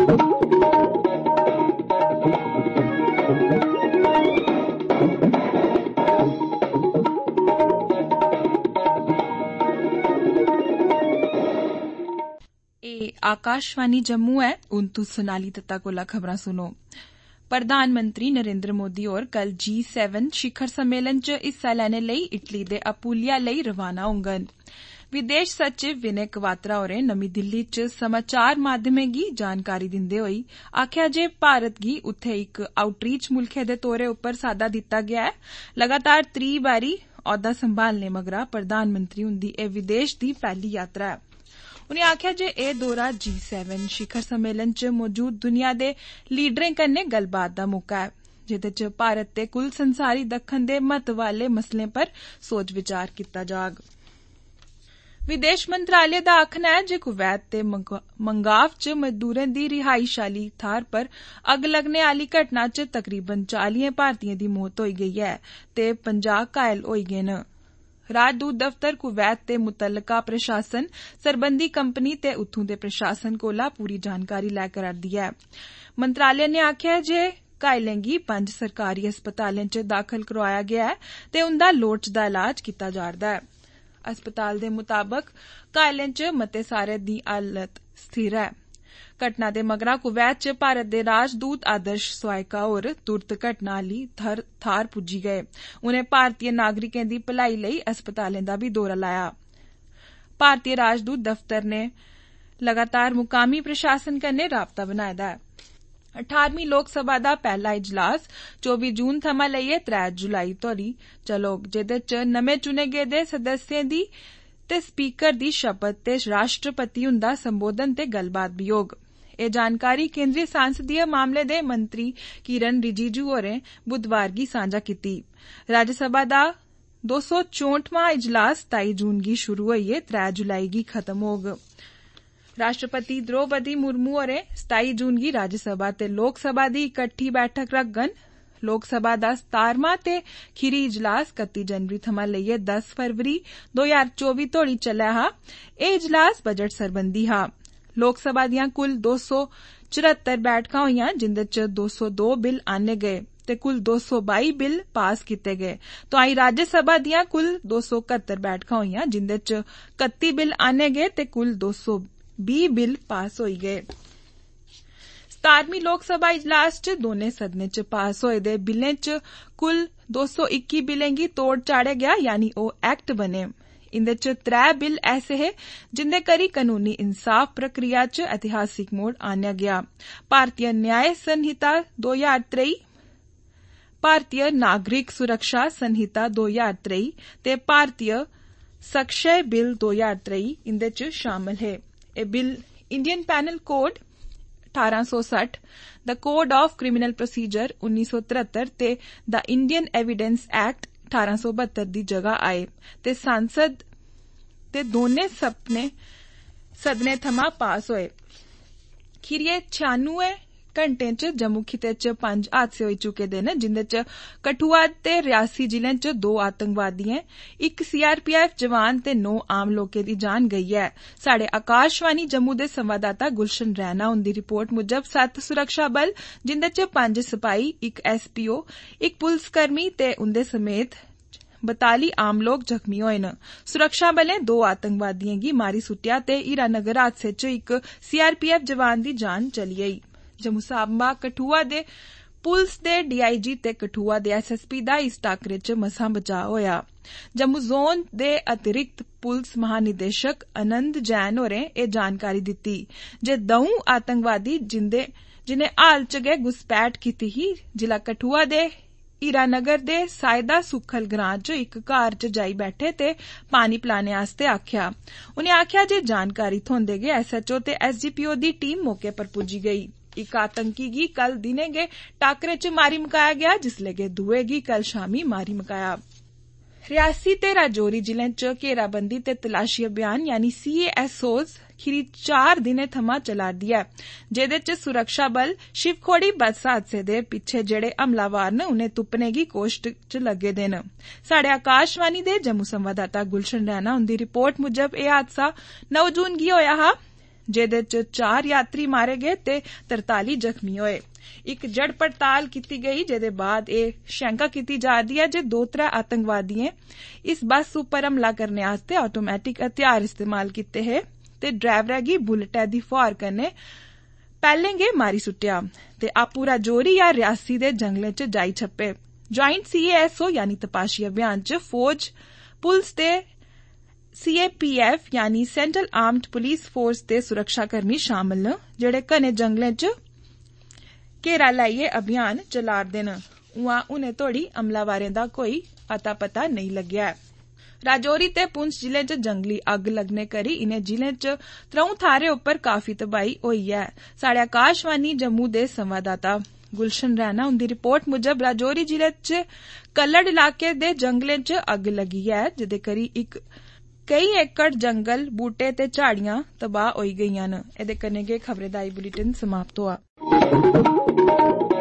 आकाशवाणी जम्मू है। हुण तुस सोनाली दत्ता कोला खबरां सुनो। प्रधानमंत्री नरेंद्र मोदी होर कल G7 शिखर सम्मेलन च हिस्सा लैने लेई इटली दे अपुलिया लेई रवाना होंगन। विदेश सचिव विनय क्वात्रा होरें नमीं दिल्ली च समाचार माध्यमें गी जानकारी दिंदे होई आखेआ जे भारत गी उत्थे इक आउटरीच मुल्खै दे तौरे उप्पर साद्दा दित्ता गेआ ऐ। लगातार 3 बारी औह्दा संभालने मगरा प्रधानमंत्री हुंदी एह् विदेश दी पैह्ली यात्रा ऐ। उनें आखेआ जे एह् दौरा G7 शिखर सम्मेलन च मौजूद दुनिया दे लीडरें कन्नै गल्लबात दा मौका ऐ, जेह्दे च भारत ते कुल संसारी दक्खन दे महत्व आह्ले मसलें पर सोच विचार कीता जाग। विदेश मंत्रालय दा आखना ऐ जे कुवैत ते मंगाव च मजदूरें दी रिहाइश आह्ली थाह्र पर अग्ग लगने आह्ली घटना च तकरीबन 40 भारतीयें दी मौत होई गेई ऐ ते 50 घायल होई गे न। राजदूत दफ्तर कुवैत ते मुतल्लका प्रशासन सरबंधी कंपनी ते उत्थूं दे प्रशासन कोला पूरी जानकारी लै करदी ऐ। मंत्रालय ने आखेआ जे घायलें गी 5 सरकारी अस्पतालें च दाखल करोआया गेआ ऐ ते उंदा लोड़चदा इलाज कीता जा'रदा ऐ। अस्पताल दे मुताबक घायलें च मते सारे दी हालत स्थिर ऐ। घटना दे मगरा कुवैत च भारत दे राजदूत आदर्श स्वायका होर तुरत घटना आह्ली थाह्र पुज्जी गए। उनें भारतीय नागरिकें दी भलाई लेई अस्पतालें दा बी दौरा लाया। भारतीय राजदूत दफ्तर ने लगातार मुकामी प्रशासन कन्नै राबता बनाए दा ऐ। 18वीं लोकसभा दा पैह्ला इजलास 24 जून थमां लेइयै 3 जुलाई तोड़ी चलोग, जेह्दे च नमें चुने गेदे सदस्यें दी ते स्पीकर दी शपथ ते राष्ट्रपति हुंदा संबोधन ते गल्लबात बी होग। एह् जानकारी केंद्रीय सांसदीय मामले दे मंत्री किरण रिजिजू होरें बुधवार गी सांझा कीती। राज्यसभा दा 264वां इजलास 27 जून गी शुरू होइयै 3 जुलाई गी खत्म होग। राष्ट्रपति द्रौपदी मुर्मू होरें 27 जून गी राज्यसभा ते लोकसभा दी इकट्ठी बैठक रखगन। लोकसभा दा 17वां ते खीरी इजलास 31 जनवरी थमां लेइयै 10 फरवरी 2024 तोड़ी चलेआ हा। एह् इजलास बजट सरबंधी हा। लोकसभा दियां कुल 274 बैठकां होईयां, जिंदे च 202 बिल आन्ने गए ते कुल 222 बिल पास कीते गए। तोआईं राज्यसभा दियां कुल 271 बैठकां होईयां, जिंदे च 31 बिल आन्ने गए ते कुल 220 बिल पास होई गए। 17वीं लोकसभा इजलास च दोनें सदनें च पास होए दे बिलें च कुल 221 बिलें गी तोड़ चाढ़ेआ गेआ, यानी ओह् एक्ट बने। इंदे च 3 बिल ऐसे हे जिंदे करी कानूनी इंसाफ प्रक्रिया च ऐतिहासिक मोड़ आन्नेआ गेआ। भारतीय न्याय संहिता 2023, भारतीय नागरिक सुरक्षा संहिता 2023 ते भारतीय संक्षय बिल 2023 इंदे च शामल हे। एह् bill Indian penal code 1860, the code of criminal procedure 1973 ते द इंडियन एविडेंस एक्ट 1872 दी जगह आए ते सांसद दे दोनें सदनें थमां पास होए। खीरिये 96 घंटें च जम्मू खिते च 5 हादसे होई चुके दे न, जिंदे च कठुआ ते रियासी जिलें च 2 आतंकवादियें, 1 CRPF जवान ते 9 आम लोकें दी जान गेई ऐ। साढ़े आकाशवाणी जम्मू दे संवाददाता गुलशन रैना हुंदी रिपोर्ट मुजब 7 सुरक्षा बल, जिंदे च 5 सिपाही, 1 SPO, 1 पुलसकर्मी ते उंदे समेत 42 आम लोक जख्मी होए न। सुरक्षा बलें 2 आतंकवादियें गी मारी सुट्टेआ ते हीरानगर हादसे च 1 CRPF जवान दी जान चली गेई। जम्मू सांबा कठुआ दे पुलस दे DIG ते कठुआ दे SSP दा इस टाकरे च मसां बचाव होया। जम्मू जोन दे अतिरिक्त पुलस महानिदेशक आनंद जैन होरें एह् जानकारी दित्ती जे 2 आतंकवादी जिनें हाल च गै घुसपैठ कीती ही, जिला कठुआ दे हीरानगर दे सायदा सुखल ग्रां च इक घर च जाई बैठे ते पानी पिलाने आस्तै आखेआ। उनें आखेआ जे जानकारी थ्होंदे गै SHO ते SGPO दी टीम मौके पर पुज्जी गेई। इक आतंकी गी कल दिनें गै टाकरे च मारी मकाया गेआ, जिसलै कि दुए गी कल शामी मारी मकाया। रियासी ते राजौरी जिलें च घेराबंदी ते तलाशी अभियान यानी CASOs खीरी 4 दिनें थमां चला'रदी ऐ, जेह्दे च सुरक्षा बल शिवखोड़ी बस हादसे दे पिच्छे जेड़े हमलावर न उनें तुप्पने गी कोश्ट च लग्गे दे न। साढ़े आकाशवाणी दे जम्मू संवाददाता गुलशन रैना हुंदी रिपोर्ट मुजब एह् हादसा 9 जून गी होया हा। जेदे च 4 यात्री मारे गए ते 43 जख्मी होए। इक जड़ पड़ताल कीती गई जेदे बाद एह शैंका कीती जा'रदी ऐ जे 2-3 आतंकवादियें इस बस उप्पर हमला करने आस्तै ऑटोमैटिक हथियार इस्तेमाल कीते हे ते ड्राइवरै गी बुलेटै दी फौर कन्नै पैह्लें गै मारी सुट्टेआ ते आपूं राजौरी या रियासी दे जंगलें च जाई छप्पे। ज्वाइंट CASO यानी तपाशी अभियान च फौज, पुलस ते CAPF यानी सेंट्रल आर्म्ड पुलिस फोर्स दे सुरक्षाकर्मी शामल न जेड़े घने जंगलें च घेरा लाइयै अभियान चला'रदे न। उआं हुनै तोड़ी हमलावरें दा कोई अता पता नेईं लग्गेआ ऐ। राजौरी ते पुंछ जिले च जंगली अग्ग लगने करी इनें जिलें च 3 थाहरें उप्पर काफी तबाही होई ऐ। साढ़े आकाशवाणी जम्मू दे संवाददाता गुलशन रैना उंदी रिपोर्ट मुजब राजौरी जिले च कल्लड़ इलाके दे जंगलें च अग्ग लगी ऐ जेदे करी कई एकड़ जंगल बूटे ते झाड़ियां तबाह होई गेइयां न। एदे कन्नै गै खबरें दा बुलेटिन समाप्त होआ।